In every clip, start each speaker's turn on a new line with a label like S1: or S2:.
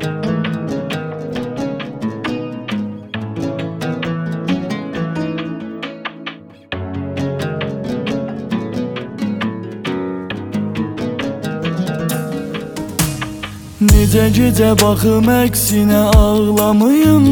S1: Necə gecə baxım əksinə ağlamayım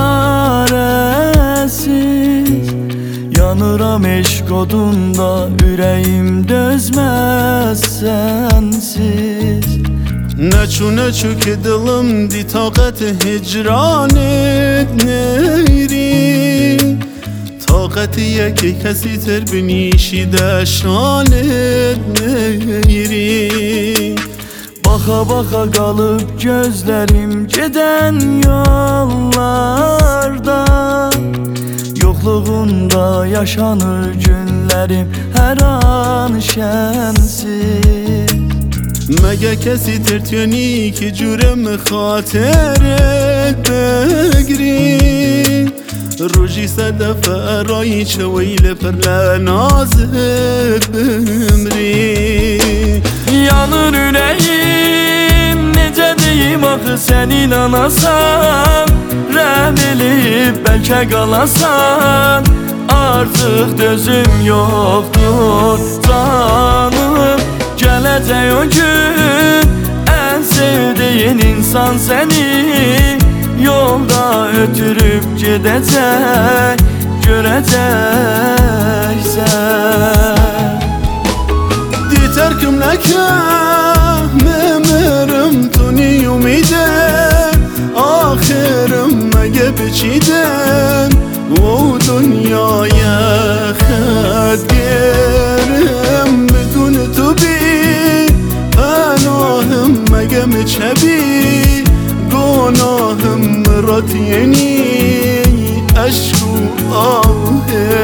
S1: çarəsiz. Yanıram eşq odunda, ürəyim dözməz sənsiz.
S2: Nəçu ki dilim di taqət hicranət neyri. Taqətiyə ki kəsi tər binişidə şanət neyri.
S1: Baxa baxa qalıb gözlərim gedən yollarda. Yoxluğunda yaşanır günlərim hər an şənsiz.
S2: Məgə kəsi tərtiyəni ki cürəm xatirət bəgri. Rojی صدف رایی چویل پر لنازت bimri.
S1: Yanır ürəyim, necə deyim axı sən inanasan. Rəhm elib bəlkə qalasan. Artıq dözüm yoxdur canım. Gələcək o gün, ən sevdiyin insan səni yolda ötürüb gedəcək, görəcəksən.
S2: Di tərkim nəkə məmərəm tuni umidə. Axirəm məgə biçidən o dünyaya xət gerəm. بدون تو بی پناهم مگه مچبی. گناهم رات یعنی عشق و آهه.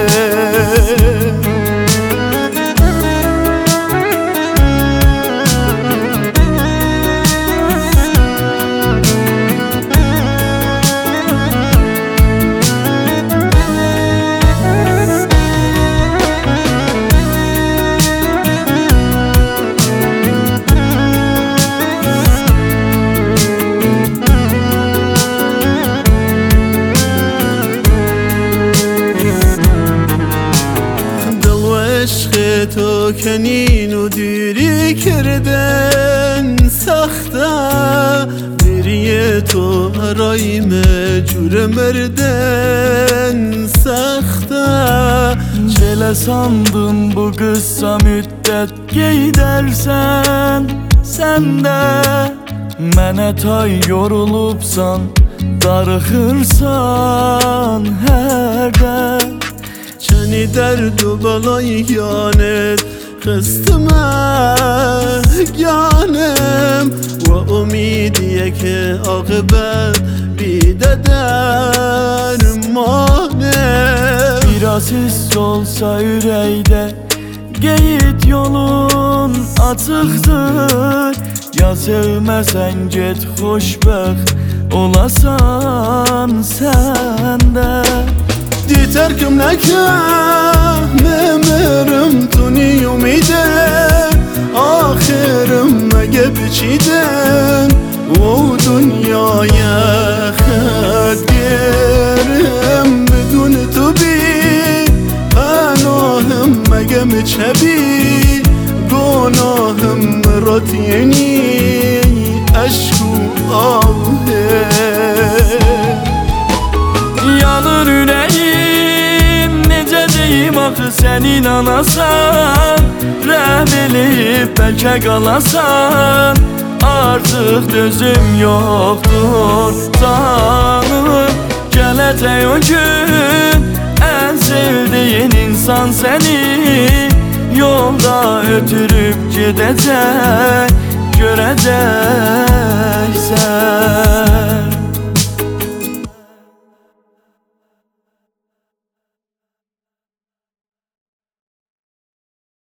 S2: تو کنین و دیری کردن سخته. دیری تو هرایم جور مردن سخته.
S1: Çelə sandım bu qısa müddət gedərsən. Sən də mənə tay yorulubsan, darıxırsan hərdən.
S2: چنی درد و بلای یانت خستمه گانم. و امیدیه که عاقبت بیده درمانم.
S1: Biraz hiss olsa ürəkdə qeyd yolun açıqdır. Ya sevməsən get xoşbəxt olasan sən də.
S2: Di tərkim nəkə məmərəm tuni umidə. Axirəm məgə biçidən o dünyaya xət gerəm. بدون تو بی پناهم مگه مچبی. گناهم رات یعنی عشق و آهه.
S1: Yanır ürəyim, necə deyim axı sən inanasan. Rəhm elib bəlkə qalasan. Artıq dözüm yoxdur canım. Gələcək o gün, ən sevdiyin insan səni yolda ötürüb gedəcək, görəcək.